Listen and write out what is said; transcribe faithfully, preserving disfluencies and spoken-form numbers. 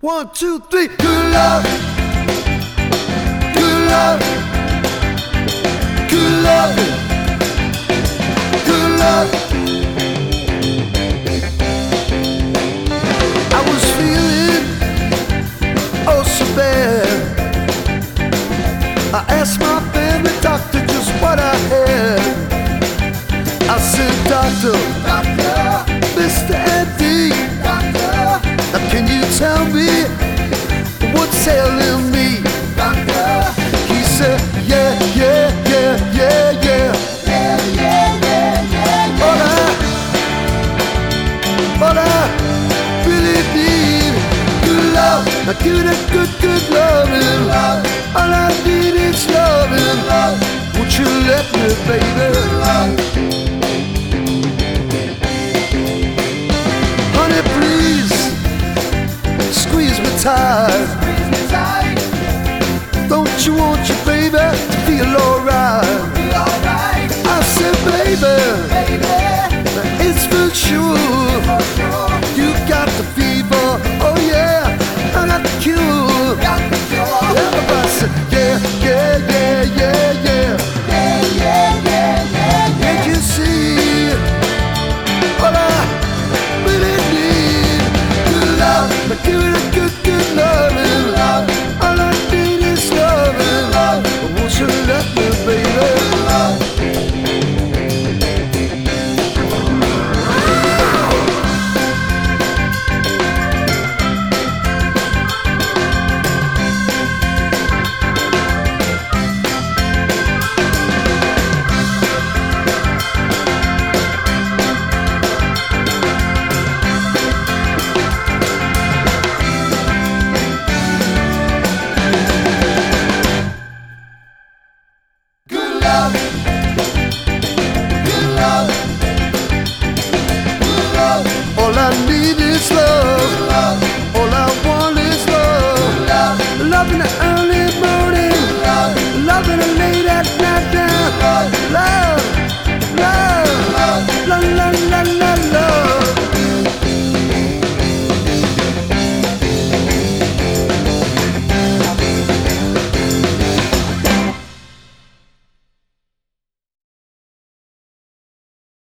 One, two, three. Good love, good love, good love, good love. I was feeling oh so bad. I asked my family doctor just what I had. I said, doctor, doctor, Mister Andy, doctor, now can you tell me what's ailing me? Doctor, he said, yeah, yeah, yeah, yeah, yeah, yeah, yeah, yeah, yeah. But I, but I really need good love. Now give me that good, good loving. All I need is loving. Won't you let me, baby? Honey, please squeeze me tight. Don't you want your baby to feel alright? I said, baby, it's for sure.